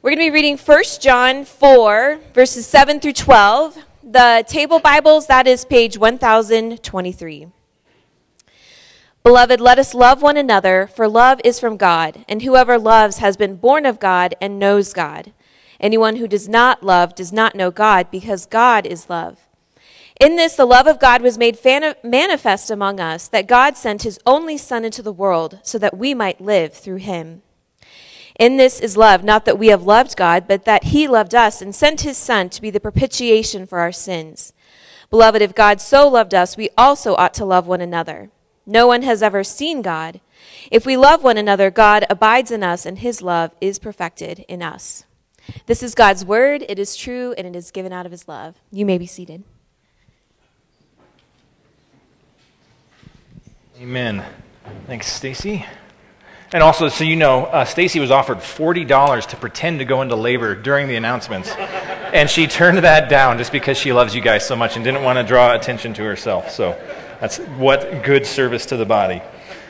We're going to be reading 1 John 4, verses 7 through 12. The table Bibles, that is page 1023. Beloved, let us love one another, for love is from God, and whoever loves has been born of God and knows God. Anyone who does not love does not know God, because God is love. In this, the love of God was made manifest among us, that God sent his only Son into the world, so that we might live through him. In this is love, not that we have loved God, but that he loved us and sent his Son to be the propitiation for our sins. Beloved, if God so loved us, we also ought to love one another. No one has ever seen God. If we love one another, God abides in us, and his love is perfected in us. This is God's word. It is true, and it is given out of his love. You may be seated. Amen. Thanks, Stacy. And also, so you know, Stacy was offered $40 to pretend to go into labor during the announcements. And she turned that down just because she loves you guys so much and didn't want to draw attention to herself. So that's what good service to the body.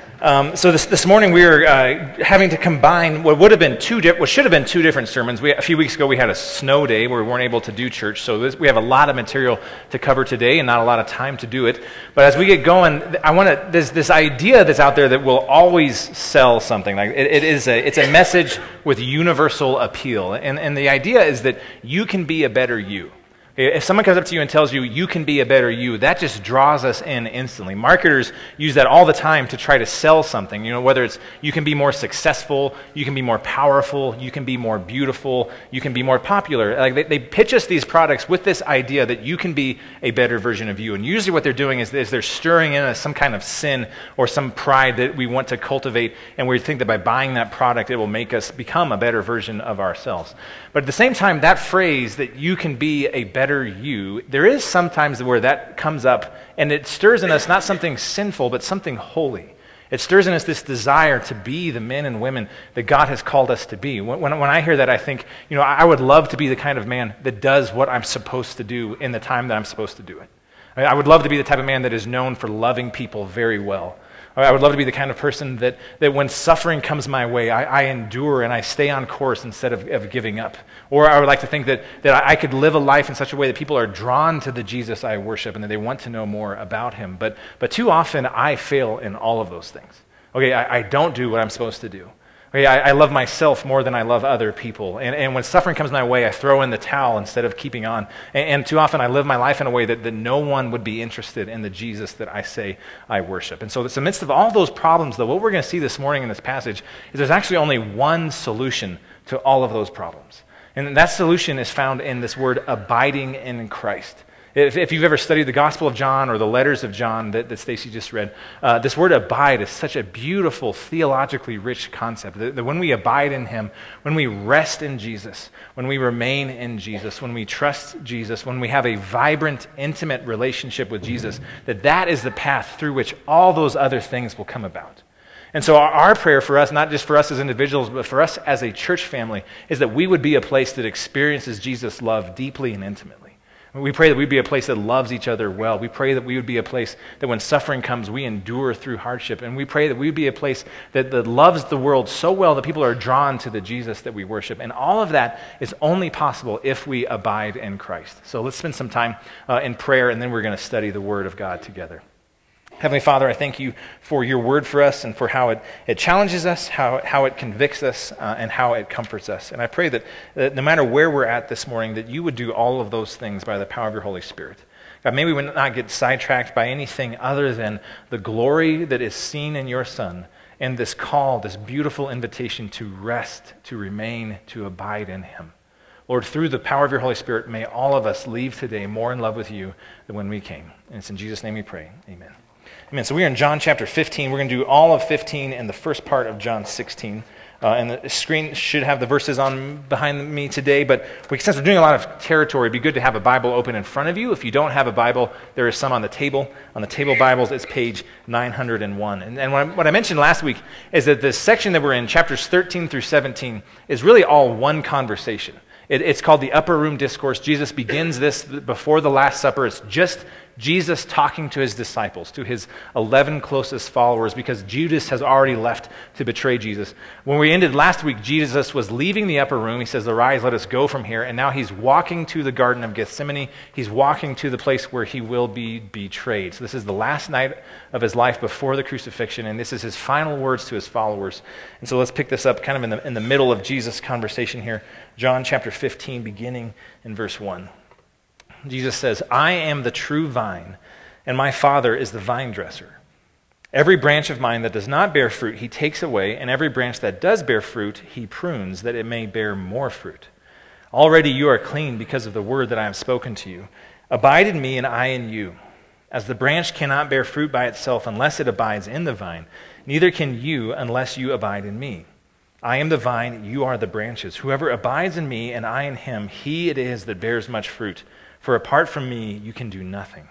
So this morning we are having to combine what should have been two different sermons. A few weeks ago we had a snow day where we weren't able to do church, so we have a lot of material to cover today and not a lot of time to do it. But as we get going, there's this idea that's out there that will always sell something. Like it's a message with universal appeal, and the idea is that you can be a better you. If someone comes up to you and tells you, you can be a better you, that just draws us in instantly. Marketers use that all the time to try to sell something. You know, whether it's you can be more successful, you can be more powerful, you can be more beautiful, you can be more popular. Like they pitch us these products with this idea that you can be a better version of you. And usually what they're doing is they're stirring in us some kind of sin or some pride that we want to cultivate, and we think that by buying that product, it will make us become a better version of ourselves. But at the same time, that phrase that you can be a better you, there is sometimes where that comes up and it stirs in us not something sinful, but something holy. It stirs in us this desire to be the men and women that God has called us to be. When I hear that, I think, you know, I would love to be the kind of man that does what I'm supposed to do in the time that I'm supposed to do it. I would love to be the type of man that is known for loving people very well. I would love to be the kind of person that when suffering comes my way, I endure and I stay on course instead of giving up. Or I would like to think that I could live a life in such a way that people are drawn to the Jesus I worship and that they want to know more about him. But too often I fail in all of those things. Okay, I don't do what I'm supposed to do. Okay, I love myself more than I love other people. And when suffering comes my way, I throw in the towel instead of keeping on. And too often I live my life in a way that no one would be interested in the Jesus that I say I worship. And so in the midst of all those problems, though, what we're going to see this morning in this passage is there's actually only one solution to all of those problems. And that solution is found in this word, abiding in Christ. If you've ever studied the Gospel of John or the letters of John that Stacy just read, this word abide is such a beautiful, theologically rich concept. That when we abide in him, when we rest in Jesus, when we remain in Jesus, when we trust Jesus, when we have a vibrant, intimate relationship with Jesus, that is the path through which all those other things will come about. And so our prayer for us, not just for us as individuals, but for us as a church family, is that we would be a place that experiences Jesus' love deeply and intimately. We pray that we'd be a place that loves each other well. We pray that we would be a place that when suffering comes, we endure through hardship. And we pray that we would be a place that loves the world so well that people are drawn to the Jesus that we worship. And all of that is only possible if we abide in Christ. So let's spend some time in prayer, and then we're going to study the Word of God together. Heavenly Father, I thank you for your word for us and for how it challenges us, how it convicts us, and how it comforts us. And I pray that no matter where we're at this morning, that you would do all of those things by the power of your Holy Spirit. God, may we would not get sidetracked by anything other than the glory that is seen in your Son and this call, this beautiful invitation to rest, to remain, to abide in him. Lord, through the power of your Holy Spirit, may all of us leave today more in love with you than when we came. And it's in Jesus' name we pray. Amen. Amen. So we are in John chapter 15. We're going to do all of 15 and the first part of John 16. And the screen should have the verses on behind me today, but since we're doing a lot of territory, it'd be good to have a Bible open in front of you. If you don't have a Bible, there is some on the table. On the table Bibles, it's page 901. And what I mentioned last week is that the section that we're in, chapters 13 through 17, is really all one conversation. It's called the Upper Room Discourse. Jesus begins this before the Last Supper. It's just Jesus talking to his disciples, to his 11 closest followers, because Judas has already left to betray Jesus. When we ended last week, Jesus was leaving the upper room. He says, "Arise, let us go from here." And now he's walking to the Garden of Gethsemane. He's walking to the place where he will be betrayed. So this is the last night of his life before the crucifixion, and this is his final words to his followers. And so let's pick this up kind of in the middle of Jesus' conversation here. John chapter 15, beginning in verse 1. Jesus says, "I am the true vine, and my Father is the vine dresser. Every branch of mine that does not bear fruit, he takes away, and every branch that does bear fruit, he prunes, that it may bear more fruit. Already you are clean because of the word that I have spoken to you. Abide in me, and I in you. As the branch cannot bear fruit by itself unless it abides in the vine, neither can you unless you abide in me. I am the vine, you are the branches. Whoever abides in me, and I in him, he it is that bears much fruit. For apart from me, you can do nothing.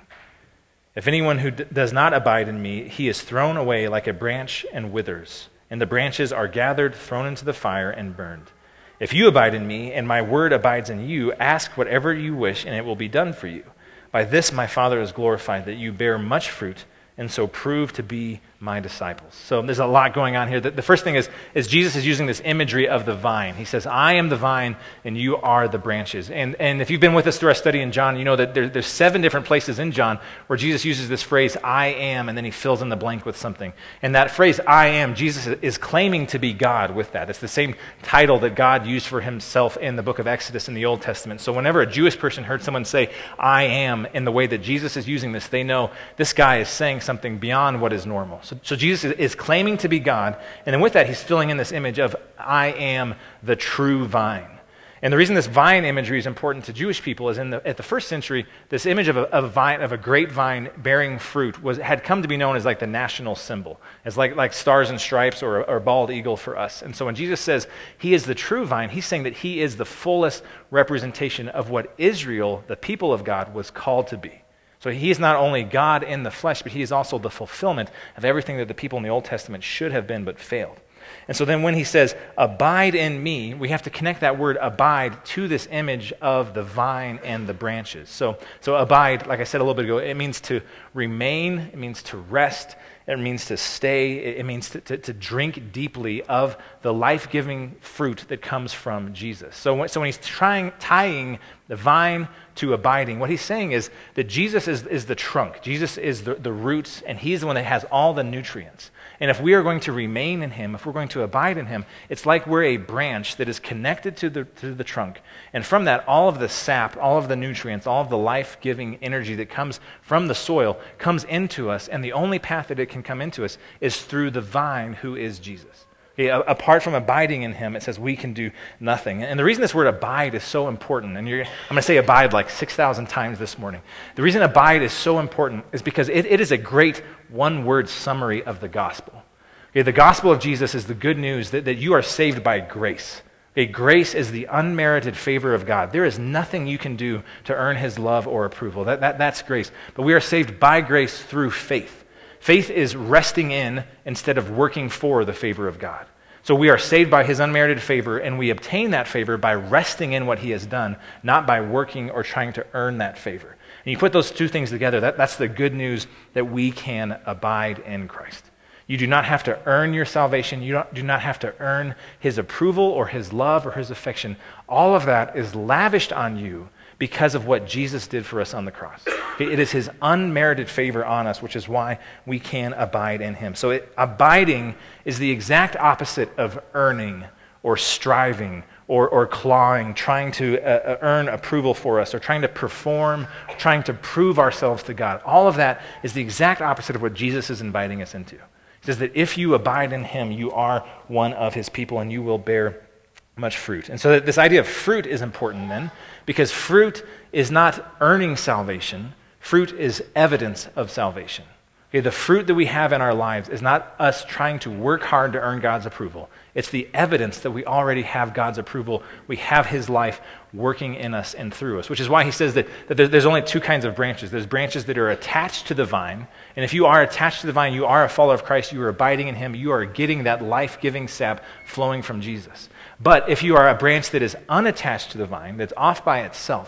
If anyone who does not abide in me, he is thrown away like a branch and withers, and the branches are gathered, thrown into the fire, and burned. If you abide in me, and my word abides in you, ask whatever you wish, and it will be done for you. By this my Father is glorified, that you bear much fruit, and so prove to be my disciples." So there's a lot going on here. The first thing is Jesus is using this imagery of the vine. He says, "I am the vine, and you are the branches." And if you've been with us through our study in John, you know that there's 7 different places in John where Jesus uses this phrase, "I am," and then he fills in the blank with something. And that phrase, "I am," Jesus is claiming to be God with that. It's the same title that God used for himself in the book of Exodus in the Old Testament. So whenever a Jewish person heard someone say, "I am," in the way that Jesus is using this, they know this guy is saying something beyond what is normal. So Jesus is claiming to be God, and then with that, he's filling in this image of, "I am the true vine." And the reason this vine imagery is important to Jewish people is at the first century, this image of a great vine bearing fruit had come to be known as like the national symbol, as like stars and stripes or a bald eagle for us. And so when Jesus says he is the true vine, he's saying that he is the fullest representation of what Israel, the people of God, was called to be. So he is not only God in the flesh, but he is also the fulfillment of everything that the people in the Old Testament should have been but failed. And so then when he says, "Abide in me," we have to connect that word abide to this image of the vine and the branches. So abide, like I said a little bit ago, it means to remain, it means to rest, it means to stay, it means to drink deeply of the life-giving fruit that comes from Jesus. So when he's tying the vine to abiding, what he's saying is that Jesus is the trunk, Jesus is the roots, and he's the one that has all the nutrients. And if we are going to remain in him, if we're going to abide in him, it's like we're a branch that is connected to the trunk. And from that, all of the sap, all of the nutrients, all of the life-giving energy that comes from the soil comes into us, and the only path that it can come into us is through the vine, who is Jesus. Okay, apart from abiding in him, it says we can do nothing. And the reason this word abide is so important, and I'm going to say abide like 6,000 times this morning. The reason abide is so important is because it is a great one-word summary of the gospel. Okay, the gospel of Jesus is the good news that you are saved by grace. Okay, grace is the unmerited favor of God. There is nothing you can do to earn his love or approval. That's grace. But we are saved by grace through faith. Faith is resting in instead of working for the favor of God. So we are saved by his unmerited favor, and we obtain that favor by resting in what he has done, not by working or trying to earn that favor. And you put those two things together, that's the good news that we can abide in Christ. You do not have to earn your salvation. You do not have to earn his approval or his love or his affection. All of that is lavished on you because of what Jesus did for us on the cross. It is his unmerited favor on us, which is why we can abide in him. So abiding is the exact opposite of earning or striving or clawing, trying to earn approval for us, or trying to perform, trying to prove ourselves to God. All of that is the exact opposite of what Jesus is inviting us into. He says that if you abide in him, you are one of his people and you will bear much fruit. And so this idea of fruit is important then, because fruit is not earning salvation. Fruit is evidence of salvation. Okay, the fruit that we have in our lives is not us trying to work hard to earn God's approval. It's the evidence that we already have God's approval. We have his life working in us and through us, which is why he says that there's only two kinds of branches. There's branches that are attached to the vine, and if you are attached to the vine, you are a follower of Christ, you are abiding in him, you are getting that life-giving sap flowing from Jesus. But if you are a branch that is unattached to the vine, that's off by itself,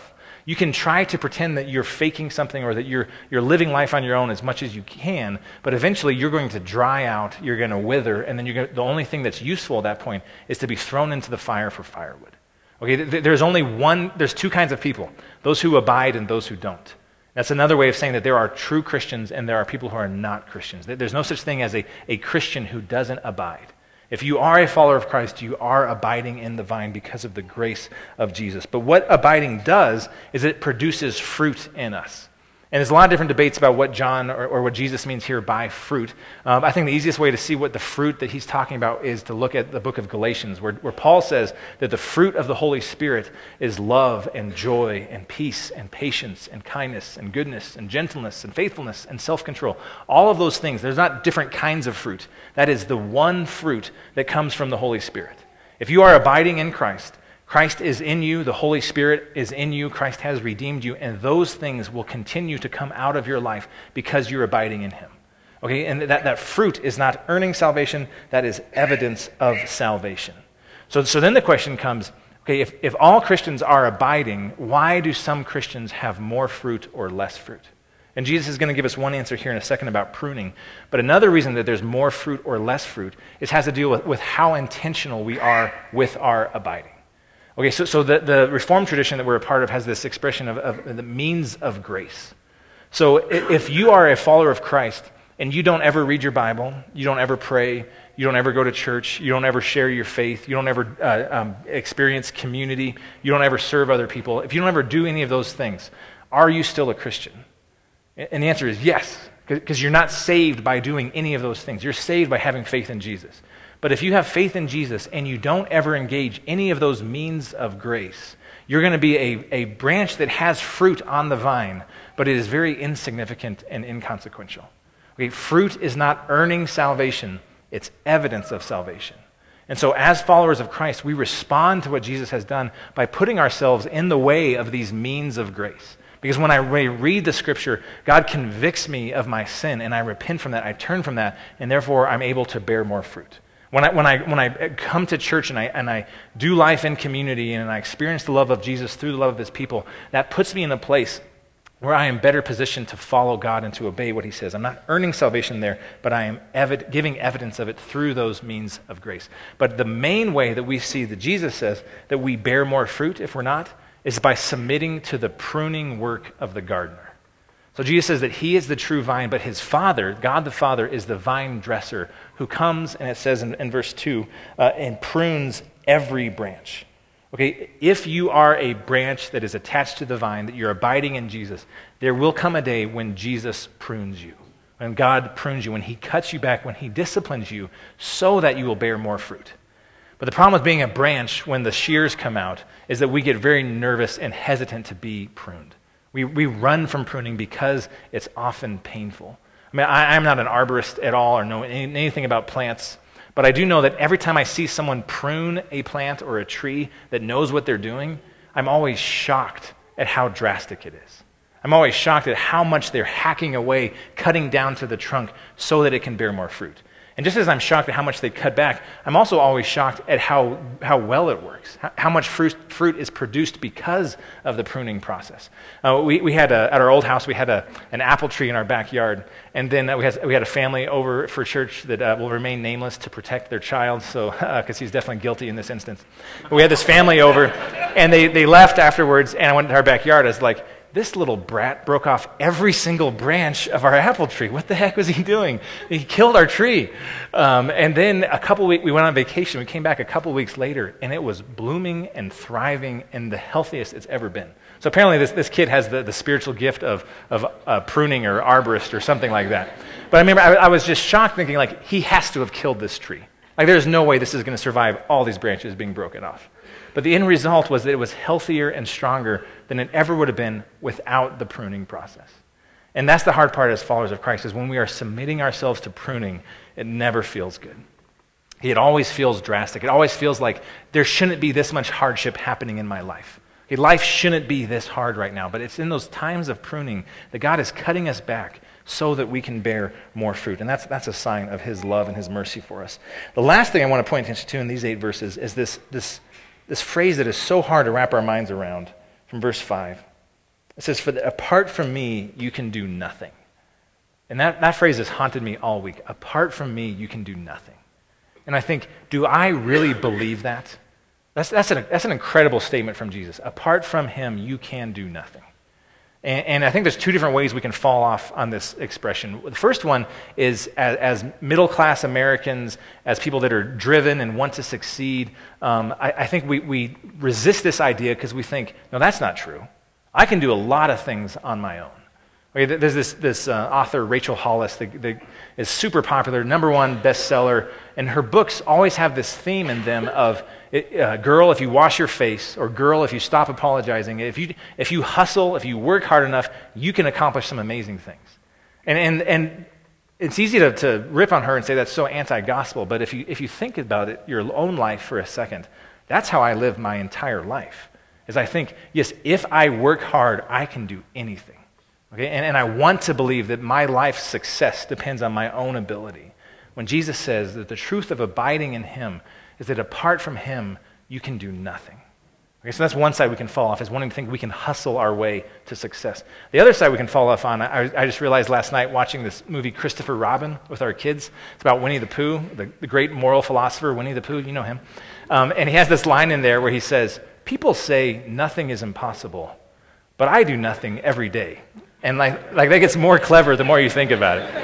You can try to pretend that you're faking something or that you're living life on your own as much as you can, but eventually you're going to dry out, you're going to wither, and then the only thing that's useful at that point is to be thrown into the fire for firewood. Okay, there's two kinds of people, those who abide and those who don't. That's another way of saying that there are true Christians and there are people who are not Christians. There's no such thing as a Christian who doesn't abide. If you are a follower of Christ, you are abiding in the vine because of the grace of Jesus. But what abiding does is it produces fruit in us. And there's a lot of different debates about what John or what Jesus means here by fruit. I think the easiest way to see what the fruit that he's talking about is to look at the book of Galatians, where Paul says that the fruit of the Holy Spirit is love and joy and peace and patience and kindness and goodness and gentleness and faithfulness and self-control. All of those things, there's not different kinds of fruit. That is the one fruit that comes from the Holy Spirit. If you are abiding in Christ, Christ is in you, the Holy Spirit is in you, Christ has redeemed you, and those things will continue to come out of your life because you're abiding in him. Okay, and that fruit is not earning salvation, that is evidence of salvation. So then the question comes, okay, if all Christians are abiding, why do some Christians have more fruit or less fruit? And Jesus is going to give us one answer here in a second about pruning. But another reason that there's more fruit or less fruit has to do with how intentional we are with our abiding. Okay, so the Reformed tradition that we're a part of has this expression of the means of grace. So if you are a follower of Christ and you don't ever read your Bible, you don't ever pray, you don't ever go to church, you don't ever share your faith, you don't ever experience community, you don't ever serve other people, if you don't ever do any of those things, are you still a Christian? And the answer is yes, because you're not saved by doing any of those things. You're saved by having faith in Jesus. But if you have faith in Jesus and you don't ever engage any of those means of grace, you're going to be a branch that has fruit on the vine, but it is very insignificant and inconsequential. Okay, fruit is not earning salvation, it's evidence of salvation. And so as followers of Christ, we respond to what Jesus has done by putting ourselves in the way of these means of grace. Because when I read the Scripture, God convicts me of my sin, and I repent from that, I turn from that, and therefore I'm able to bear more fruit. When I come to church and I do life in community and I experience the love of Jesus through the love of his people, that puts me in a place where I am better positioned to follow God and to obey what he says. I'm not earning salvation there, but I am giving evidence of it through those means of grace. But the main way that we see that Jesus says that we bear more fruit, if we're not, is by submitting to the pruning work of the gardener. So Jesus says that he is the true vine, but his Father, God the Father, is the vine dresser who comes, and it says in verse 2, and prunes every branch. Okay, if you are a branch that is attached to the vine, that you're abiding in Jesus, there will come a day when Jesus prunes you, when God prunes you, when he cuts you back, when he disciplines you, so that you will bear more fruit. But the problem with being a branch when the shears come out is that we get very nervous and hesitant to be pruned. We run from pruning because it's often painful. I mean, I'm not an arborist at all or know anything about plants, but I do know that every time I see someone prune a plant or a tree that knows what they're doing, I'm always shocked at how drastic it is. I'm always shocked at how much they're hacking away, cutting down to the trunk so that it can bear more fruit. And just as I'm shocked at how much they cut back, I'm also always shocked at how well it works, how much fruit is produced because of the pruning process. We had at our old house, we had an apple tree in our backyard, and then we had a family over for church that will remain nameless to protect their child, so because he's definitely guilty in this instance. But we had this family over, and they left afterwards, and I went to our backyard. I was like, this little brat broke off every single branch of our apple tree. What the heck was he doing? He killed our tree. And then we went on vacation. We came back a couple weeks later, and it was blooming and thriving and the healthiest it's ever been. So apparently this kid has the spiritual gift of pruning or arborist or something like that. But I remember I was just shocked thinking, like, he has to have killed this tree. Like, there's no way this is going to survive all these branches being broken off. But the end result was that it was healthier and stronger than it ever would have been without the pruning process. And that's the hard part as followers of Christ, is when we are submitting ourselves to pruning, it never feels good. It always feels drastic. It always feels like there shouldn't be this much hardship happening in my life. Okay, life shouldn't be this hard right now, but it's in those times of pruning that God is cutting us back so that we can bear more fruit. And that's a sign of his love and his mercy for us. The last thing I want to point attention to in these 8 verses is this phrase that is so hard to wrap our minds around from verse 5. It says, "For apart from me, you can do nothing." And that phrase has haunted me all week. Apart from me, you can do nothing. And I think, do I really believe that? That's an incredible statement from Jesus. Apart from him, you can do nothing. And I think there's two different ways we can fall off on this expression. The first one is as middle-class Americans, as people that are driven and want to succeed, I think we resist this idea because we think, no, that's not true. I can do a lot of things on my own. Okay, there's this author, Rachel Hollis, that is super popular, #1 bestseller, and her books always have this theme in them of, girl, if you wash your face, or girl, if you stop apologizing, if you hustle, if you work hard enough, you can accomplish some amazing things. And it's easy to rip on her and say that's so anti-gospel, but if you think about it, your own life for a second, that's how I live my entire life. Is I think, yes, if I work hard, I can do anything. Okay? And I want to believe that my life's success depends on my own ability. When Jesus says that the truth of abiding in him is that apart from him, you can do nothing. Okay, so that's one side we can fall off, is wanting to think we can hustle our way to success. The other side we can fall off on, I just realized last night watching this movie Christopher Robin with our kids. It's about Winnie the Pooh, the great moral philosopher, Winnie the Pooh, you know him. And he has this line in there where he says, "People say nothing is impossible, but I do nothing every day." And like that gets more clever the more you think about it.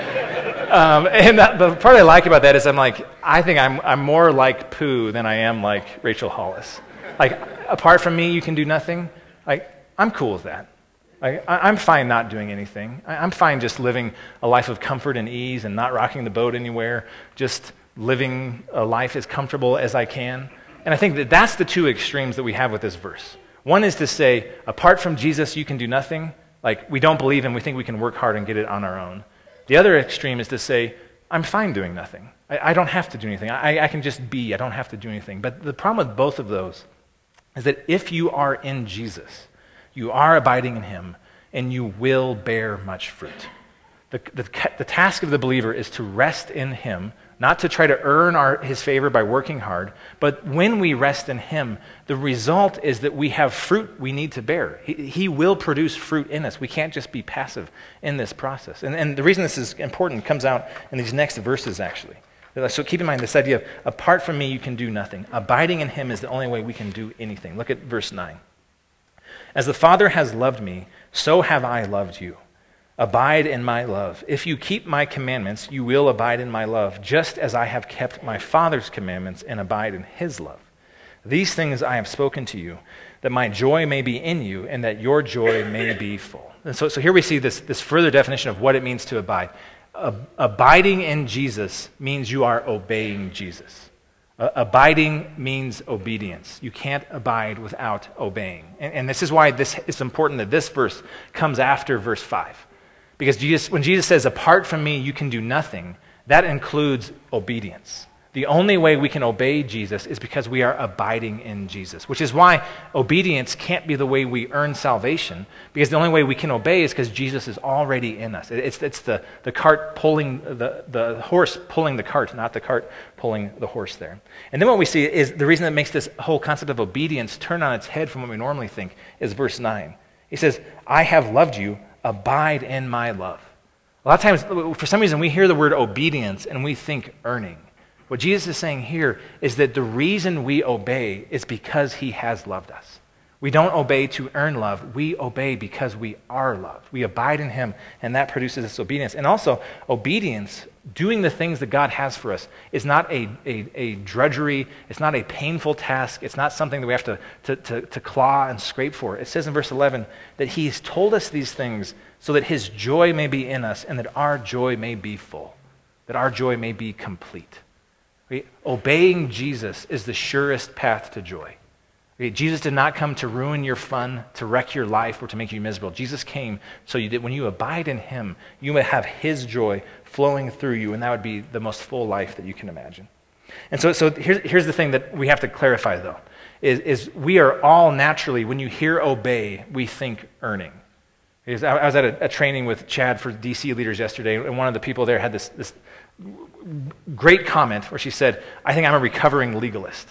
And the part I like about that is I think I'm more like Pooh than I am like Rachel Hollis. Like, apart from me, you can do nothing. Like, I'm cool with that. I'm fine not doing anything. I'm fine just living a life of comfort and ease and not rocking the boat anywhere, just living a life as comfortable as I can. And I think that that's the two extremes that we have with this verse. One is to say, apart from Jesus, you can do nothing. Like, we don't believe him, we think we can work hard and get it on our own. The other extreme is to say, I'm fine doing nothing. I don't have to do anything. I can just be. I don't have to do anything. But the problem with both of those is that if you are in Jesus, you are abiding in him, and you will bear much fruit. The task of the believer is to rest in him, not to try to earn his favor by working hard, but when we rest in him, the result is that we have fruit we need to bear. He will produce fruit in us. We can't just be passive in this process. And the reason this is important comes out in these next verses, actually. So keep in mind this idea of, apart from me, you can do nothing. Abiding in him is the only way we can do anything. Look at verse 9. As the Father has loved me, so have I loved you. Abide in my love. If you keep my commandments, you will abide in my love, just as I have kept my Father's commandments and abide in his love. These things I have spoken to you, that my joy may be in you and that your joy may be full. And so here we see this further definition of what it means to abide. Abiding in Jesus means you are obeying Jesus. Abiding means obedience. You can't abide without obeying. And this is why it's important that this verse comes after verse 5. Because when Jesus says, apart from me, you can do nothing, that includes obedience. The only way we can obey Jesus is because we are abiding in Jesus, which is why obedience can't be the way we earn salvation, because the only way we can obey is because Jesus is already in us. It's the cart pulling, the horse pulling the cart, not the cart pulling the horse there. And then what we see is the reason that makes this whole concept of obedience turn on its head from what we normally think is verse 9. He says, I have loved you, abide in my love. A lot of times, for some reason, we hear the word obedience and we think earning. What Jesus is saying here is that the reason we obey is because he has loved us. We don't obey to earn love. We obey because we are loved. We abide in him, and that produces this obedience. And also, obedience, doing the things that God has for us, is not a drudgery. It's not a painful task. It's not something that we have to claw and scrape for. It says in verse 11 that he's told us these things so that his joy may be in us and that our joy may be full, that our joy may be complete. Obeying Jesus is the surest path to joy. Jesus did not come to ruin your fun, to wreck your life, or to make you miserable. Jesus came so that when you abide in him, you may have his joy flowing through you, and that would be the most full life that you can imagine. And so here's the thing that we have to clarify, though, is we are all naturally, when you hear obey, we think earning. I was at a training with Chad for DC leaders yesterday, and one of the people there had this great comment where she said, I think I'm a recovering legalist.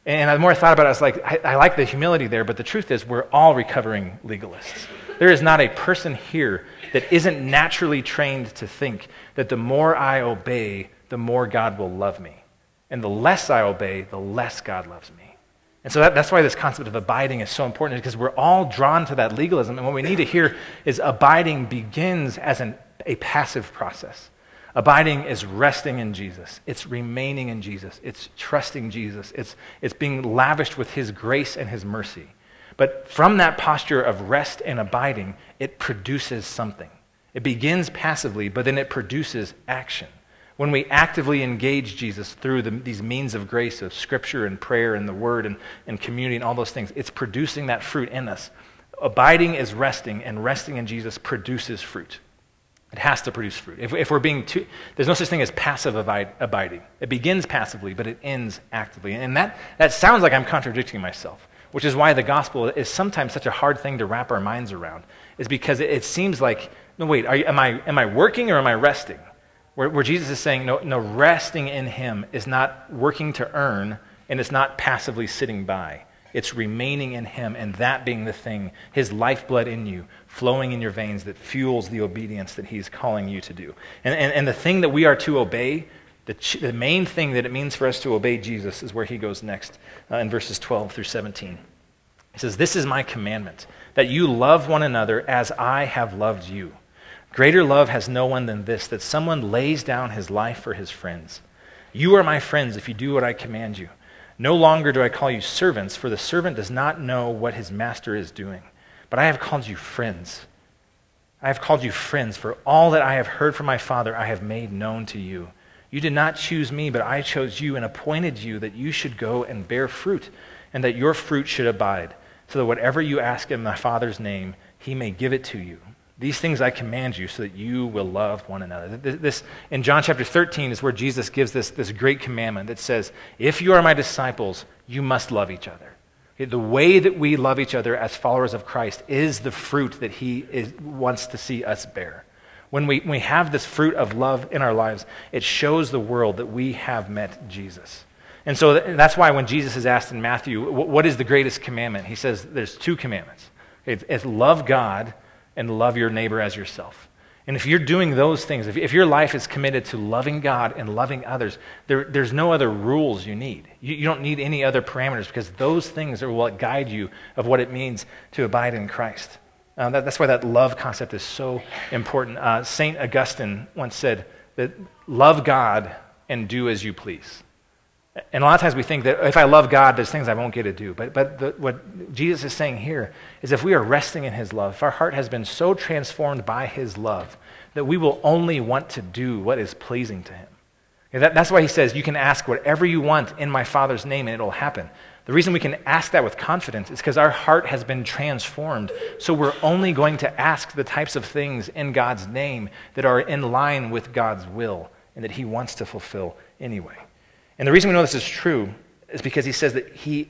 And the more I thought about it, I was like, I like the humility there, but the truth is we're all recovering legalists. There is not a person here that isn't naturally trained to think that the more I obey, the more God will love me. And the less I obey, the less God loves me. And so that's why this concept of abiding is so important, because we're all drawn to that legalism. And what we need to hear is abiding begins as a passive process. Abiding is resting in Jesus. It's remaining in Jesus. It's trusting Jesus. It's being lavished with his grace and his mercy. But from that posture of rest and abiding, it produces something. It begins passively, but then it produces action. When we actively engage Jesus through these means of grace of Scripture and prayer and the Word and community and all those things, it's producing that fruit in us. Abiding is resting, and resting in Jesus produces fruit. It has to produce fruit. If we're being there's no such thing as passive abiding. It begins passively, but it ends actively. And that sounds like I'm contradicting myself, which is why the gospel is sometimes such a hard thing to wrap our minds around, is because it seems like, no, wait, am I working or am I resting? Where Jesus is saying, no, resting in him is not working to earn, and it's not passively sitting by. It's remaining in him, and that being the thing, his lifeblood in you, flowing in your veins that fuels the obedience that he's calling you to do. And the thing that we are to obey, the main thing that it means for us to obey Jesus is where he goes next in verses 12 through 17. He says, "This is my commandment, that you love one another as I have loved you. Greater love has no one than this, that someone lays down his life for his friends. You are my friends if you do what I command you. No longer do I call you servants, for the servant does not know what his master is doing. But I have called you friends. I have called you friends, for all that I have heard from my Father I have made known to you. You did not choose me, but I chose you and appointed you that you should go and bear fruit, and that your fruit should abide, so that whatever you ask in my Father's name, he may give it to you. These things I command you so that you will love one another." This in John chapter 13 is where Jesus gives this great commandment that says, if you are my disciples, you must love each other. Okay, the way that we love each other as followers of Christ is the fruit that he wants to see us bear. When we have this fruit of love in our lives, it shows the world that we have met Jesus. And so that's why when Jesus is asked in Matthew, what is the greatest commandment? He says there's two commandments. It's love God and love your neighbor as yourself. And if you're doing those things, if your life is committed to loving God and loving others, there's no other rules you need. You don't need any other parameters, because those things are what guide you of what it means to abide in Christ. That's why that love concept is so important. St. Augustine once said that love God and do as you please. And a lot of times we think that if I love God, there's things I won't get to do. But what Jesus is saying here is if we are resting in his love, if our heart has been so transformed by his love that we will only want to do what is pleasing to him. That's why he says you can ask whatever you want in my Father's name and it will happen. The reason we can ask that with confidence is because our heart has been transformed. So we're only going to ask the types of things in God's name that are in line with God's will and that he wants to fulfill anyway. And the reason we know this is true is because he says that he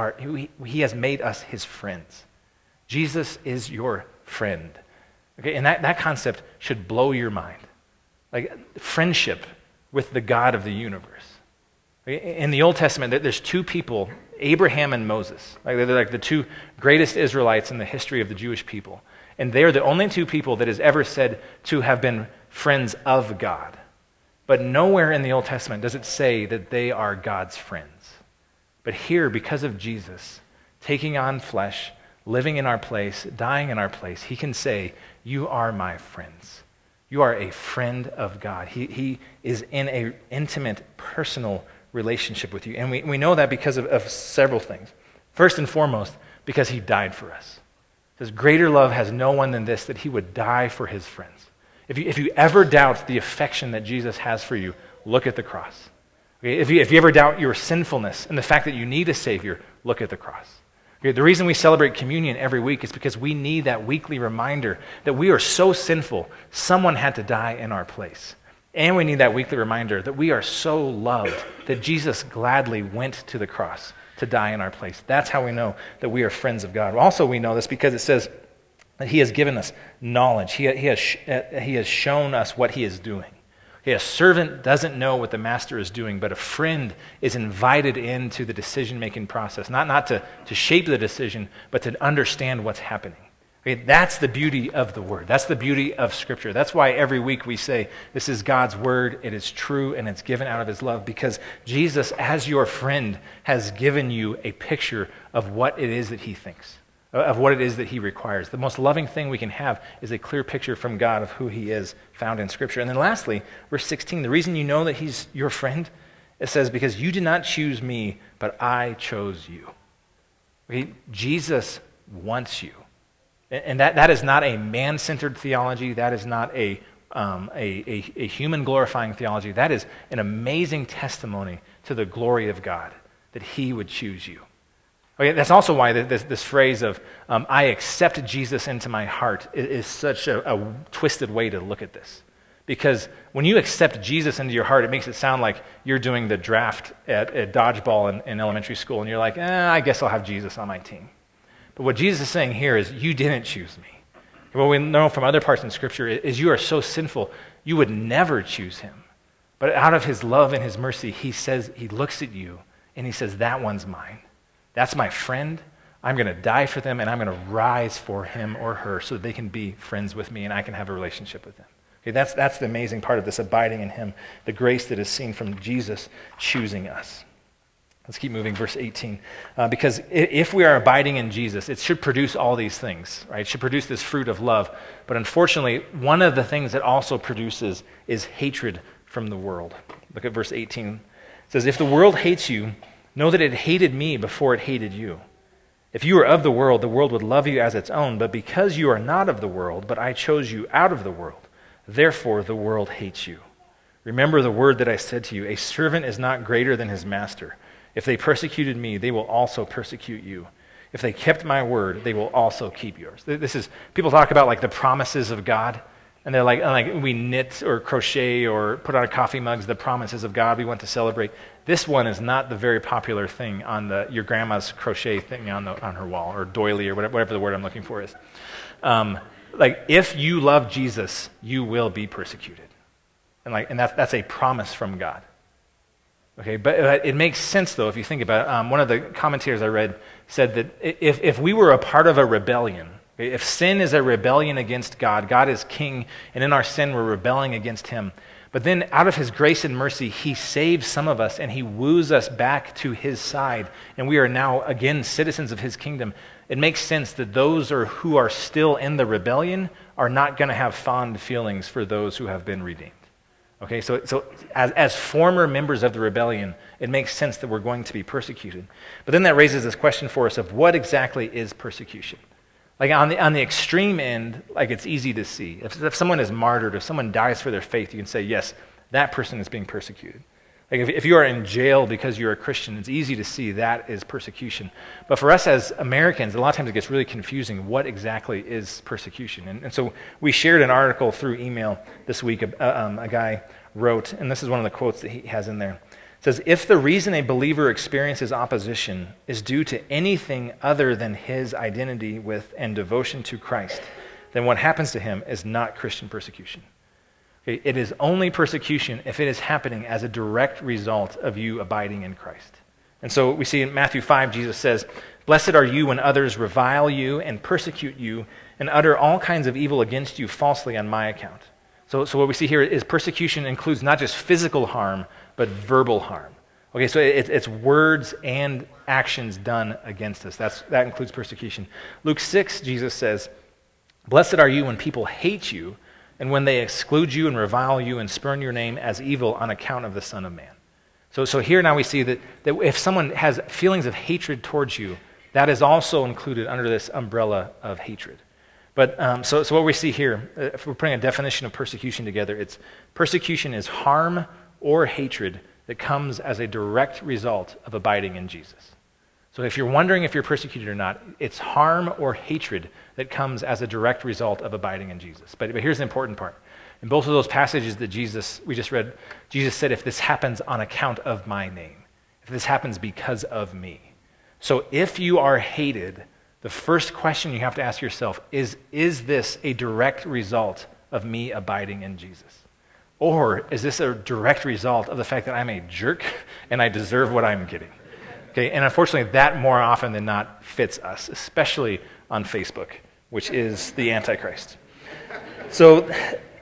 has made us his friends. Jesus is your friend. Okay, and that concept should blow your mind. Like friendship with the God of the universe. Okay? In the Old Testament, there's two people, Abraham and Moses. They're like the two greatest Israelites in the history of the Jewish people. And they're the only two people that is ever said to have been friends of God. But nowhere in the Old Testament does it say that they are God's friends. But here, because of Jesus taking on flesh, living in our place, dying in our place, he can say, you are my friends. You are a friend of God. He is in an intimate, personal relationship with you. And we know that because of several things. First and foremost, because he died for us. It says, greater love has no one than this, that he would die for his friends. If you ever doubt the affection that Jesus has for you, look at the cross. Okay? If you ever doubt your sinfulness and the fact that you need a Savior, look at the cross. Okay? The reason we celebrate communion every week is because we need that weekly reminder that we are so sinful, someone had to die in our place. And we need that weekly reminder that we are so loved that Jesus gladly went to the cross to die in our place. That's how we know that we are friends of God. Also, we know this because it says that he has given us knowledge. He has shown us what he is doing. Okay, a servant doesn't know what the master is doing, but a friend is invited into the decision-making process, not to shape the decision, but to understand what's happening. Okay, that's the beauty of the Word. That's the beauty of Scripture. That's why every week we say, this is God's Word, it is true, and it's given out of His love, because Jesus, as your friend, has given you a picture of what it is that He thinks, of what it is that He requires. The most loving thing we can have is a clear picture from God of who He is, found in Scripture. And then lastly, verse 16, the reason you know that He's your friend, it says, because you did not choose me, but I chose you. Okay? Jesus wants you. And that is not a man-centered theology. That is not a human-glorifying theology. That is an amazing testimony to the glory of God, that He would choose you. Okay, that's also why this phrase of, I accept Jesus into my heart is such a twisted way to look at this. Because when you accept Jesus into your heart, it makes it sound like you're doing the draft at dodgeball in elementary school, and you're like, I guess I'll have Jesus on my team. But what Jesus is saying here is, you didn't choose me. And what we know from other parts in Scripture is you are so sinful, you would never choose Him. But out of His love and His mercy, He says, He looks at you, and He says, that one's mine. That's my friend. I'm going to die for them, and I'm going to rise for him or her so that they can be friends with me and I can have a relationship with them. Okay, that's the amazing part of this abiding in Him, the grace that is seen from Jesus choosing us. Let's keep moving, verse 18. Because if we are abiding in Jesus, it should produce all these things, right? It should produce this fruit of love. But unfortunately, one of the things it also produces is hatred from the world. Look at verse 18. It says, if the world hates you, know that it hated me before it hated you. If you were of the world would love you as its own. But because you are not of the world, but I chose you out of the world, therefore the world hates you. Remember the word that I said to you, a servant is not greater than his master. If they persecuted me, they will also persecute you. If they kept my word, they will also keep yours. This is, people talk about like the promises of God. And they're like we knit or crochet or put on coffee mugs, the promises of God we want to celebrate. This one is not the very popular thing on your grandma's crochet thing on her wall, or doily, or whatever the word I'm looking for is. If you love Jesus, you will be persecuted. And that's a promise from God. Okay, but it makes sense, though, if you think about it. One of the commentators I read said that if we were a part of a rebellion, if sin is a rebellion against God, God is king, and in our sin we're rebelling against Him. But then out of His grace and mercy, He saves some of us, and He woos us back to His side, and we are now, again, citizens of His kingdom. It makes sense that those who are still in the rebellion are not going to have fond feelings for those who have been redeemed. Okay, so as former members of the rebellion, it makes sense that we're going to be persecuted. But then that raises this question for us of what exactly is persecution? Like on the extreme end, like it's easy to see. If someone is martyred, if someone dies for their faith, you can say, yes, that person is being persecuted. Like if you are in jail because you're a Christian, it's easy to see that is persecution. But for us as Americans, a lot of times it gets really confusing. What exactly is persecution? And so we shared an article through email this week. A guy wrote, and this is one of the quotes that he has in there. It says, if the reason a believer experiences opposition is due to anything other than his identity with and devotion to Christ, then what happens to him is not Christian persecution. Okay, it is only persecution if it is happening as a direct result of you abiding in Christ. And so we see in Matthew 5, Jesus says, blessed are you when others revile you and persecute you and utter all kinds of evil against you falsely on my account. So what we see here is persecution includes not just physical harm, but verbal harm. Okay, so it's words and actions done against us. That includes persecution. Luke 6, Jesus says, blessed are you when people hate you and when they exclude you and revile you and spurn your name as evil on account of the Son of Man. So here now we see that if someone has feelings of hatred towards you, that is also included under this umbrella of hatred. But so what we see here, if we're putting a definition of persecution together, it's persecution is harm or hatred that comes as a direct result of abiding in Jesus. So if you're wondering if you're persecuted or not, it's harm or hatred that comes as a direct result of abiding in Jesus. But here's the important part. In both of those passages that we just read, Jesus said, if this happens on account of my name, if this happens because of me. So if you are hated, the first question you have to ask yourself is this a direct result of me abiding in Jesus? Or is this a direct result of the fact that I'm a jerk and I deserve what I'm getting? Okay, and unfortunately, that more often than not fits us, especially on Facebook, which is the Antichrist. So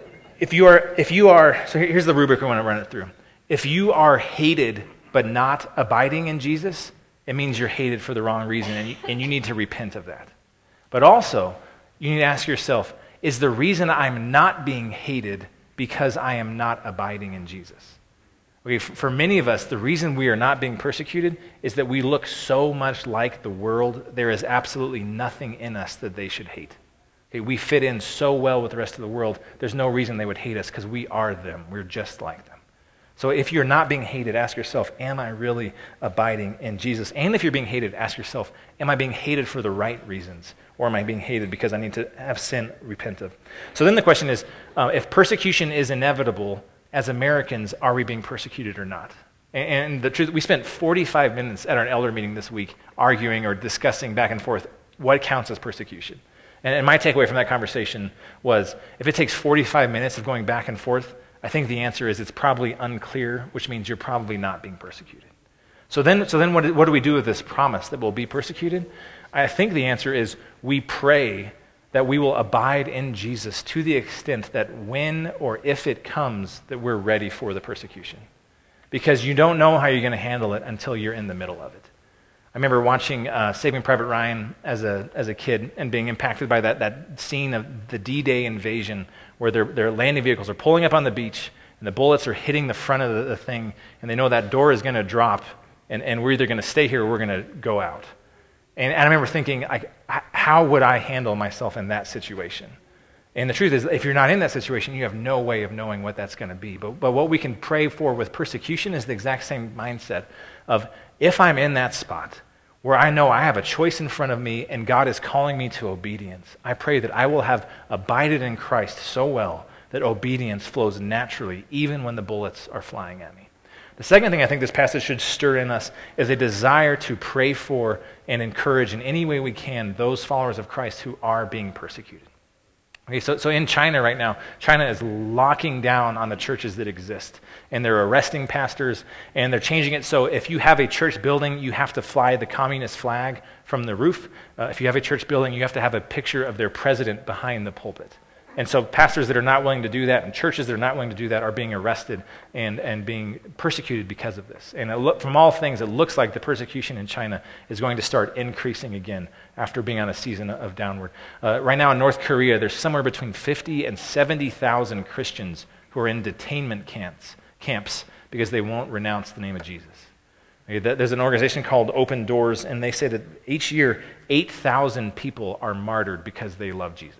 if you are, so here's the rubric I want to run it through. If you are hated but not abiding in Jesus, it means you're hated for the wrong reason, and you need to repent of that. But also, you need to ask yourself, is the reason I'm not being hated because I am not abiding in Jesus? Okay, for many of us, the reason we are not being persecuted is that we look so much like the world, there is absolutely nothing in us that they should hate. Okay, we fit in so well with the rest of the world, there's no reason they would hate us because we are them. We're just like them. So if you're not being hated, ask yourself, am I really abiding in Jesus? And if you're being hated, ask yourself, am I being hated for the right reasons? Or am I being hated because I need to have sin repent of? So then the question is, if persecution is inevitable, as Americans, are we being persecuted or not? And the truth, we spent 45 minutes at our elder meeting this week arguing or discussing back and forth what counts as persecution. And my takeaway from that conversation was, if it takes 45 minutes of going back and forth, I think the answer is it's probably unclear, which means you're probably not being persecuted. So then what do we do with this promise that we'll be persecuted? I think the answer is we pray that we will abide in Jesus to the extent that when or if it comes, that we're ready for the persecution. Because you don't know how you're going to handle it until you're in the middle of it. I remember watching Saving Private Ryan as a kid and being impacted by that scene of the D-Day invasion where their landing vehicles are pulling up on the beach and the bullets are hitting the front of the thing, and they know that door is going to drop, and we're either going to stay here or we're going to go out. And I remember thinking, how would I handle myself in that situation? And the truth is, if you're not in that situation, you have no way of knowing what that's going to be. But what we can pray for with persecution is the exact same mindset of, if I'm in that spot where I know I have a choice in front of me and God is calling me to obedience, I pray that I will have abided in Christ so well that obedience flows naturally, even when the bullets are flying at me. The second thing I think this passage should stir in us is a desire to pray for and encourage in any way we can those followers of Christ who are being persecuted. Okay, so in China right now, China is locking down on the churches that exist, and they're arresting pastors, and they're changing it so if you have a church building, you have to fly the communist flag from the roof. If you have a church building, you have to have a picture of their president behind the pulpit. And so pastors that are not willing to do that and churches that are not willing to do that are being arrested and being persecuted because of this. And from all things, it looks like the persecution in China is going to start increasing again after being on a season of downward. Right now in North Korea, there's somewhere between 50 and 70,000 Christians who are in detainment camps because they won't renounce the name of Jesus. Okay, there's an organization called Open Doors, and they say that each year 8,000 people are martyred because they love Jesus.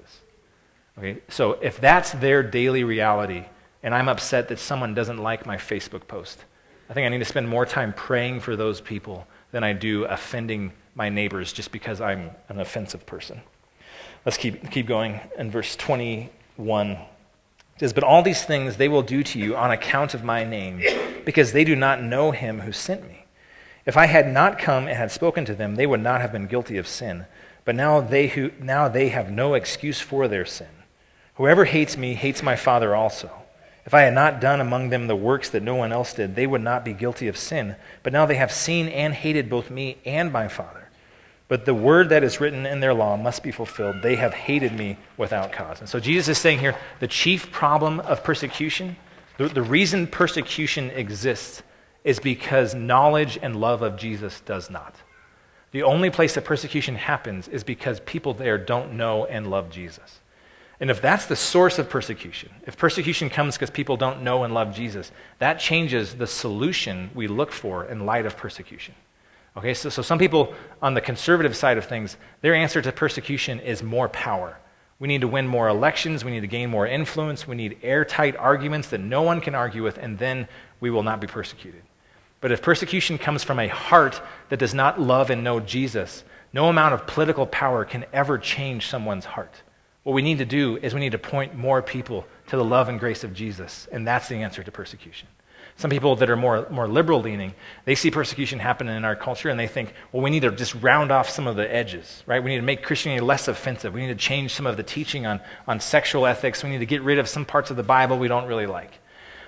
Okay, so if that's their daily reality, and I'm upset that someone doesn't like my Facebook post, I think I need to spend more time praying for those people than I do offending my neighbors just because I'm an offensive person. Let's keep going. In verse 21, it says, "But all these things they will do to you on account of my name, because they do not know him who sent me. If I had not come and had spoken to them, they would not have been guilty of sin. But now they have no excuse for their sin. Whoever hates me hates my Father also. If I had not done among them the works that no one else did, they would not be guilty of sin. But now they have seen and hated both me and my Father. But the word that is written in their law must be fulfilled. They have hated me without cause." And so Jesus is saying here, the chief problem of persecution, the reason persecution exists is because knowledge and love of Jesus does not. The only place that persecution happens is because people there don't know and love Jesus. And if that's the source of persecution, if persecution comes because people don't know and love Jesus, that changes the solution we look for in light of persecution. Okay, so some people on the conservative side of things, their answer to persecution is more power. We need to win more elections, we need to gain more influence, we need airtight arguments that no one can argue with, and then we will not be persecuted. But if persecution comes from a heart that does not love and know Jesus, no amount of political power can ever change someone's heart. What we need to do is we need to point more people to the love and grace of Jesus, and that's the answer to persecution. Some people that are more liberal-leaning, they see persecution happening in our culture, and they think, well, we need to just round off some of the edges, right? We need to make Christianity less offensive. We need to change some of the teaching on sexual ethics. We need to get rid of some parts of the Bible we don't really like.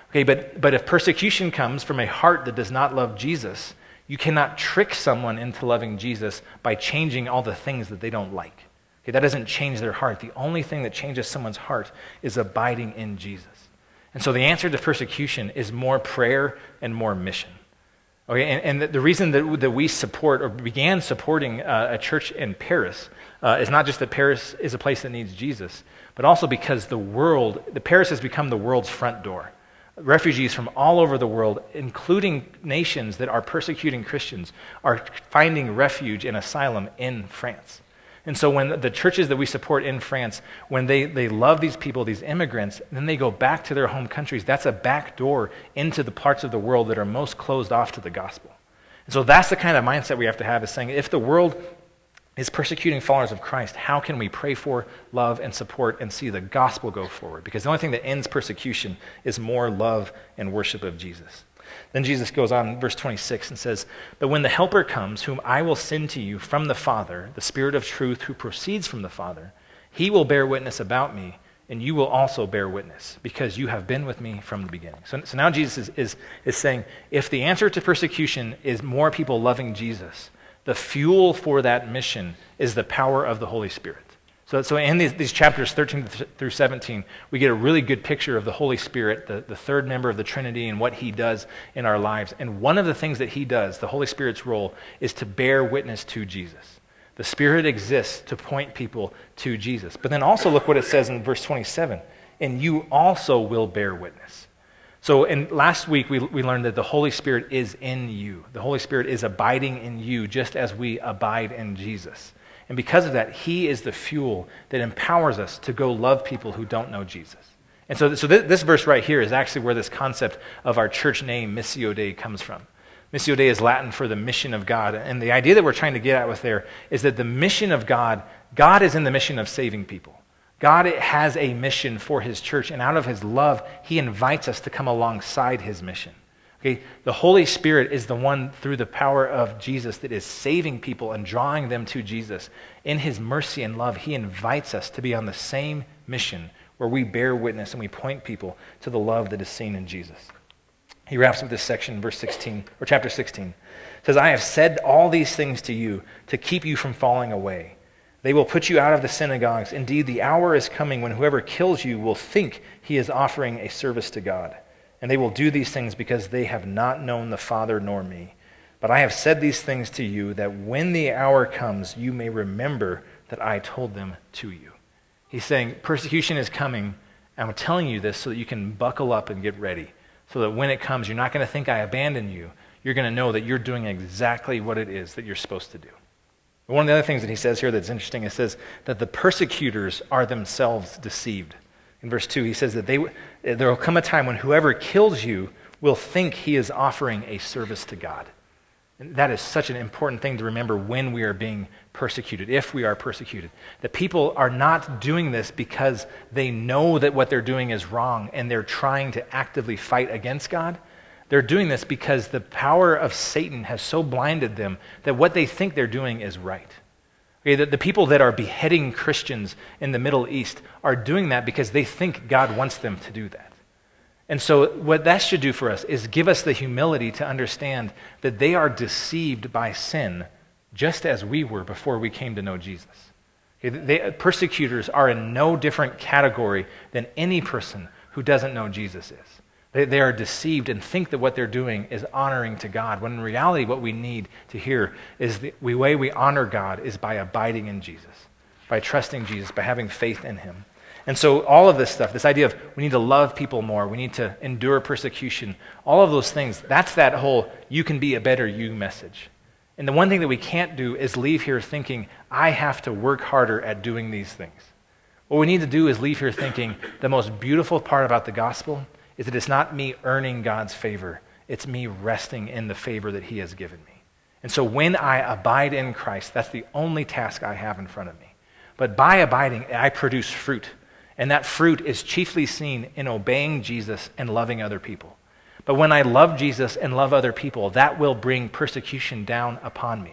Okay, but if persecution comes from a heart that does not love Jesus, you cannot trick someone into loving Jesus by changing all the things that they don't like. Okay, that doesn't change their heart. The only thing that changes someone's heart is abiding in Jesus. And so the answer to persecution is more prayer and more mission. Okay, and the reason that we support or began supporting a church in Paris is not just that Paris is a place that needs Jesus, but also because Paris has become the world's front door. Refugees from all over the world, including nations that are persecuting Christians, are finding refuge and asylum in France. And so when the churches that we support in France, when they love these people, these immigrants, then they go back to their home countries, that's a back door into the parts of the world that are most closed off to the gospel. And so that's the kind of mindset we have to have, is saying, if the world is persecuting followers of Christ, how can we pray for, love, and support and see the gospel go forward? Because the only thing that ends persecution is more love and worship of Jesus. Then Jesus goes on, verse 26, and says, "But when the Helper comes, whom I will send to you from the Father, the Spirit of truth who proceeds from the Father, he will bear witness about me, and you will also bear witness, because you have been with me from the beginning." So now Jesus is saying, if the answer to persecution is more people loving Jesus, the fuel for that mission is the power of the Holy Spirit. So in these chapters 13 through 17, we get a really good picture of the Holy Spirit, the third member of the Trinity, and what he does in our lives. And one of the things that he does, the Holy Spirit's role, is to bear witness to Jesus. The Spirit exists to point people to Jesus. But then also look what it says in verse 27, "And you also will bear witness." So last week we learned that the Holy Spirit is in you. The Holy Spirit is abiding in you just as we abide in Jesus. And because of that, he is the fuel that empowers us to go love people who don't know Jesus. And so this verse right here is actually where this concept of our church name, Missio Dei, comes from. Missio Dei is Latin for the mission of God. And the idea that we're trying to get at with there is that the mission of God is in the mission of saving people. God has a mission for his church, and out of his love, he invites us to come alongside his mission. Okay, the Holy Spirit is the one, through the power of Jesus, that is saving people and drawing them to Jesus. In his mercy and love, he invites us to be on the same mission where we bear witness and we point people to the love that is seen in Jesus. He wraps up this section in verse 16, or chapter 16. It says, "I have said all these things to you to keep you from falling away. They will put you out of the synagogues. Indeed, the hour is coming when whoever kills you will think he is offering a service to God. And they will do these things because they have not known the Father nor me. But I have said these things to you, that when the hour comes, you may remember that I told them to you." He's saying persecution is coming. I'm telling you this so that you can buckle up and get ready. So that when it comes, you're not going to think I abandoned you. You're going to know that you're doing exactly what it is that you're supposed to do. One of the other things that he says here that's interesting, it says that the persecutors are themselves deceived. In verse 2, he says that there will come a time when whoever kills you will think he is offering a service to God. And that is such an important thing to remember when we are being persecuted, if we are persecuted. That people are not doing this because they know that what they're doing is wrong and they're trying to actively fight against God. They're doing this because the power of Satan has so blinded them that what they think they're doing is right. Okay, the people that are beheading Christians in the Middle East are doing that because they think God wants them to do that. And so what that should do for us is give us the humility to understand that they are deceived by sin just as we were before we came to know Jesus. Okay, persecutors are in no different category than any person who doesn't know Jesus is. They are deceived and think that what they're doing is honoring to God, when in reality what we need to hear is the way we honor God is by abiding in Jesus, by trusting Jesus, by having faith in him. And so all of this stuff, this idea of we need to love people more, we need to endure persecution, all of those things, that's that whole you can be a better you message. And the one thing that we can't do is leave here thinking, I have to work harder at doing these things. What we need to do is leave here thinking the most beautiful part about the gospel is that it's not me earning God's favor. It's me resting in the favor that he has given me. And so when I abide in Christ, that's the only task I have in front of me. But by abiding, I produce fruit. And that fruit is chiefly seen in obeying Jesus and loving other people. But when I love Jesus and love other people, that will bring persecution down upon me.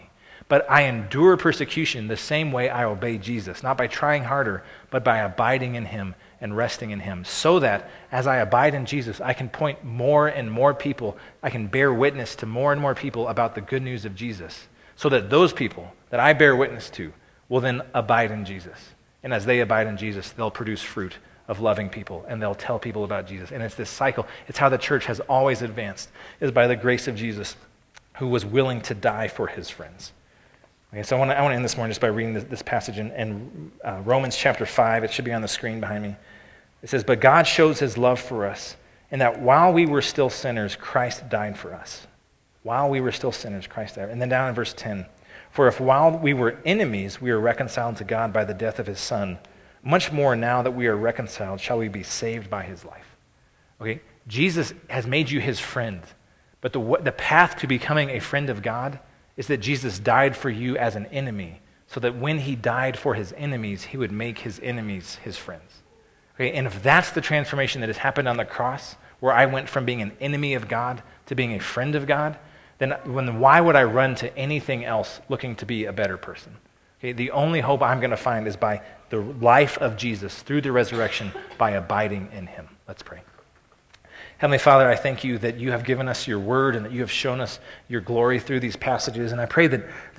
But I endure persecution the same way I obey Jesus, not by trying harder, but by abiding in him and resting in him, so that as I abide in Jesus, I can point more and more people, I can bear witness to more and more people about the good news of Jesus, so that those people that I bear witness to will then abide in Jesus. And as they abide in Jesus, they'll produce fruit of loving people, and they'll tell people about Jesus. And it's this cycle. It's how the church has always advanced, is by the grace of Jesus, who was willing to die for his friends. Okay, so I want to end this morning just by reading this passage in Romans chapter 5. It should be on the screen behind me. It says, "But God shows his love for us, in that while we were still sinners, Christ died for us." While we were still sinners, Christ died. And then down in verse 10, "For if while we were enemies, we were reconciled to God by the death of his Son, much more now that we are reconciled, shall we be saved by his life." Okay, Jesus has made you his friend, but the path to becoming a friend of God is that Jesus died for you as an enemy, so that when he died for his enemies, he would make his enemies his friends. Okay, and if that's the transformation that has happened on the cross, where I went from being an enemy of God to being a friend of God, then why would I run to anything else looking to be a better person? Okay, the only hope I'm going to find is by the life of Jesus through the resurrection, by abiding in him. Let's pray. Heavenly Father, I thank you that you have given us your word and that you have shown us your glory through these passages. And I pray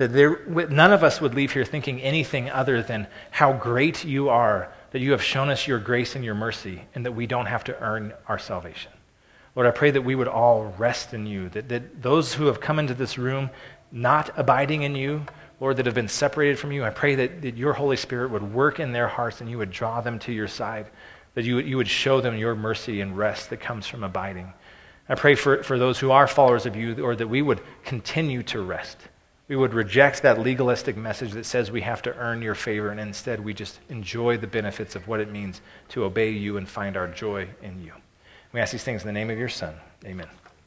that none of us would leave here thinking anything other than how great you are, that you have shown us your grace and your mercy, and that we don't have to earn our salvation. Lord, I pray that we would all rest in you, that those who have come into this room not abiding in you, Lord, that have been separated from you, I pray that your Holy Spirit would work in their hearts and you would draw them to your side, that you would show them your mercy and rest that comes from abiding. I pray for those who are followers of you, or that we would continue to rest. We would reject that legalistic message that says we have to earn your favor, and instead we just enjoy the benefits of what it means to obey you and find our joy in you. We ask these things in the name of your Son. Amen.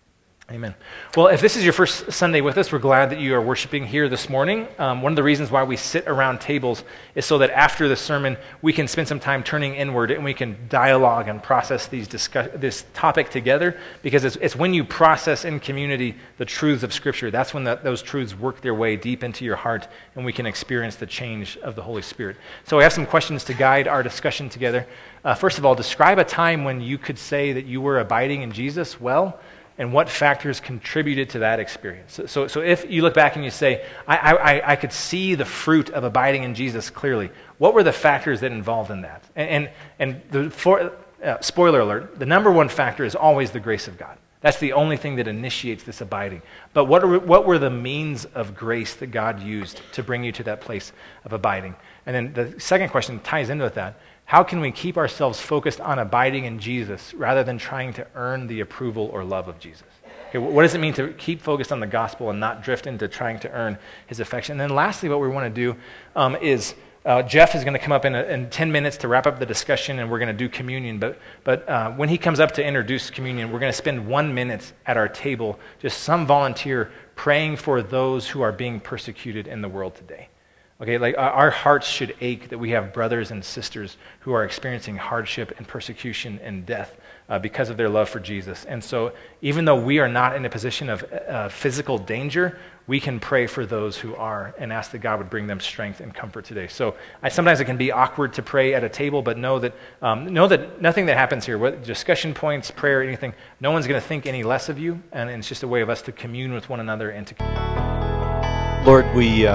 Amen. Well, if this is your first Sunday with us, we're glad that you are worshiping here this morning. One of the reasons why we sit around tables is so that after the sermon, we can spend some time turning inward and we can dialogue and process this topic together, because it's when you process in community the truths of Scripture, that's when those truths work their way deep into your heart and we can experience the change of the Holy Spirit. So I have some questions to guide our discussion together. First of all, describe a time when you could say that you were abiding in Jesus well, and what factors contributed to that experience. So if you look back and you say, I could see the fruit of abiding in Jesus clearly, what were the factors that involved in that? Spoiler alert, the number one factor is always the grace of God. That's the only thing that initiates this abiding. But what were the means of grace that God used to bring you to that place of abiding? And then the second question ties into that. How can we keep ourselves focused on abiding in Jesus rather than trying to earn the approval or love of Jesus? Okay, what does it mean to keep focused on the gospel and not drift into trying to earn his affection? And then lastly, what we want to do is Jeff is going to come up in 10 minutes to wrap up the discussion, and we're going to do communion. But when he comes up to introduce communion, we're going to spend 1 minute at our table, just some volunteer praying for those who are being persecuted in the world today. Okay, like our hearts should ache that we have brothers and sisters who are experiencing hardship and persecution and death because of their love for Jesus. And so even though we are not in a position of physical danger, we can pray for those who are and ask that God would bring them strength and comfort today. So sometimes it can be awkward to pray at a table, but know that nothing that happens here, what discussion points, prayer, anything, no one's going to think any less of you, and it's just a way of us to commune with one another and to... Lord,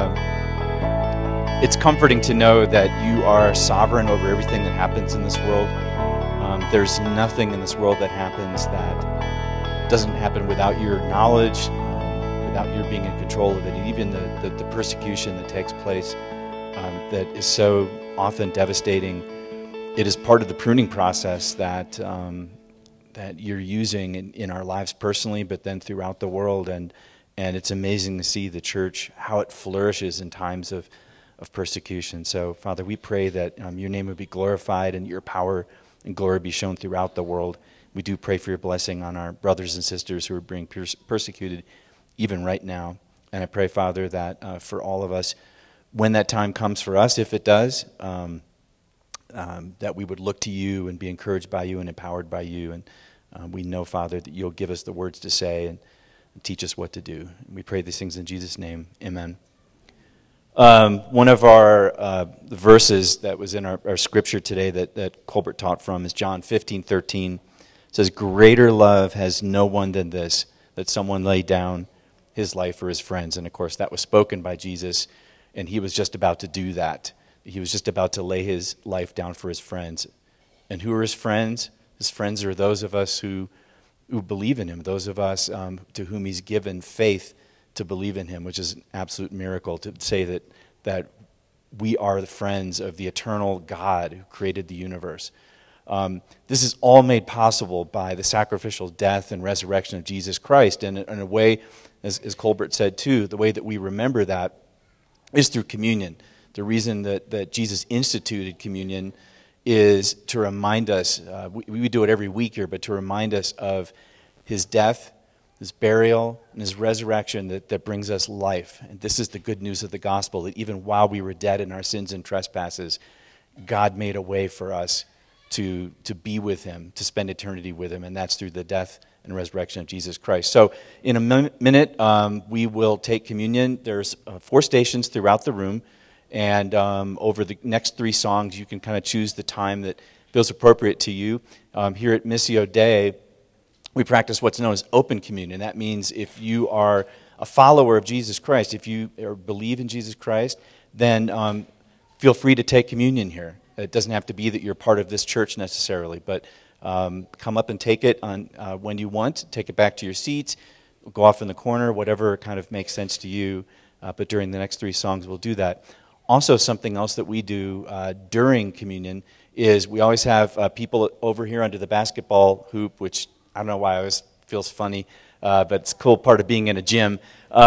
it's comforting to know that you are sovereign over everything that happens in this world. There's nothing in this world that happens that doesn't happen without your knowledge, without your being in control of it. Even the persecution that takes place that is so often devastating, it is part of the pruning process that you're using in our lives personally, but then throughout the world. And it's amazing to see the church, how it flourishes in times of persecution. So, Father, we pray that your name would be glorified and your power and glory be shown throughout the world. We do pray for your blessing on our brothers and sisters who are being persecuted even right now. And I pray, Father, that for all of us, when that time comes for us, if it does, that we would look to you and be encouraged by you and empowered by you. And we know, Father, that you'll give us the words to say and teach us what to do. And we pray these things in Jesus' name. Amen. One of our verses that was in our scripture today that Colbert taught from is John 15:13. It says, "Greater love has no one than this, that someone lay down his life for his friends." And of course, that was spoken by Jesus, and he was just about to do that. He was just about to lay his life down for his friends. And who are his friends? His friends are those of us who believe in him, those of us to whom he's given faith to believe in him, which is an absolute miracle to say that we are the friends of the eternal God who created the universe. This is all made possible by the sacrificial death and resurrection of Jesus Christ. And in a way, as Colbert said too, the way that we remember that is through communion. The reason that Jesus instituted communion is to remind us, we do it every week here, but to remind us of his death, his burial, and his resurrection that brings us life. And this is the good news of the gospel, that even while we were dead in our sins and trespasses, God made a way for us to be with him, to spend eternity with him, and that's through the death and resurrection of Jesus Christ. So in a minute, we will take communion. There's 4 stations throughout the room, and over the next 3 songs, you can kind of choose the time that feels appropriate to you. Here at Missio Dei, we practice what's known as open communion. That means if you are a follower of Jesus Christ, if you believe in Jesus Christ, then feel free to take communion here. It doesn't have to be that you're part of this church necessarily, but come up and take it on when you want. Take it back to your seats. Go off in the corner, whatever kind of makes sense to you. But during the next 3 songs, we'll do that. Also, something else that we do during communion is we always have people over here under the basketball hoop, which I don't know why it always feels funny, but it's a cool part of being in a gym.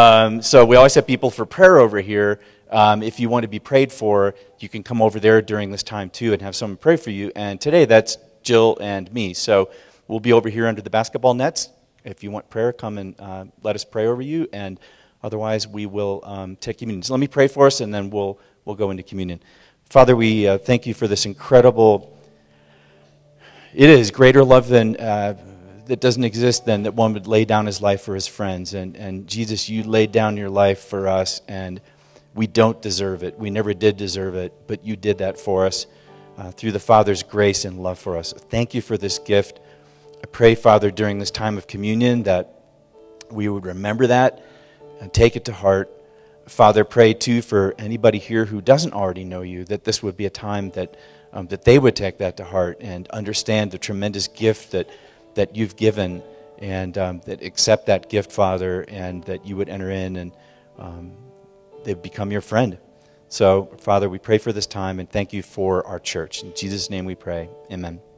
So we always have people for prayer over here. If you want to be prayed for, you can come over there during this time too and have someone pray for you. And today that's Jill and me. So we'll be over here under the basketball nets. If you want prayer, come and let us pray over you. And otherwise, we will take communion. So let me pray for us, and then we'll go into communion. Father, we thank you for this incredible. It is greater love than that doesn't exist than that one would lay down his life for his friends. And Jesus, you laid down your life for us, and we don't deserve it. We never did deserve it, but you did that for us through the Father's grace and love for us. Thank you for this gift. I pray, Father, during this time of communion that we would remember that and take it to heart. Father, pray too for anybody here who doesn't already know you, that this would be a time that they would take that to heart and understand the tremendous gift that you've given, and that accept that gift, Father, and that you would enter in and they've become your friend. So, Father, we pray for this time and thank you for our church. In Jesus' name we pray. Amen.